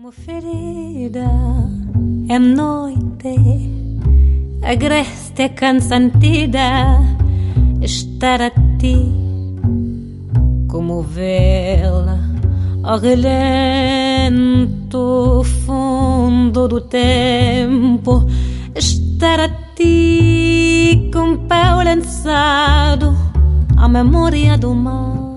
Como ferida em noite agreste cansantida, estar a ti como vela ao relento fundo do tempo, estar a ti com pé lançado à memória do mar.